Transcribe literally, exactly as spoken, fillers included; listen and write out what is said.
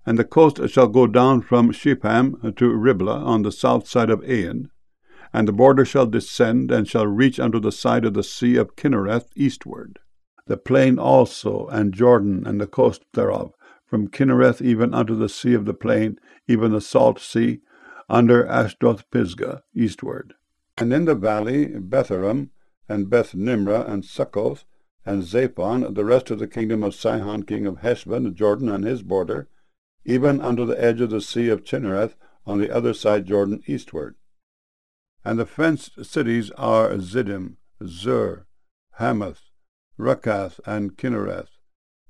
And the coast shall go down from Shipham to Riblah on the south side of Ain, and the border shall descend, and shall reach unto the side of the sea of Kinnereth eastward. The plain also, and Jordan, and the coast thereof, from Kinnereth even unto the sea of the plain, even the salt sea, under Ashdoth Pisgah, eastward. And in the valley, Betharam, and Beth Nimrah, and Succoth, and Zaphon, the rest of the kingdom of Sihon king of Heshbon, Jordan and his border, even unto the edge of the sea of Chinnereth, on the other side Jordan eastward. And the fenced cities are Ziddim, Zur, Hamath, Rakath, and Kinnereth,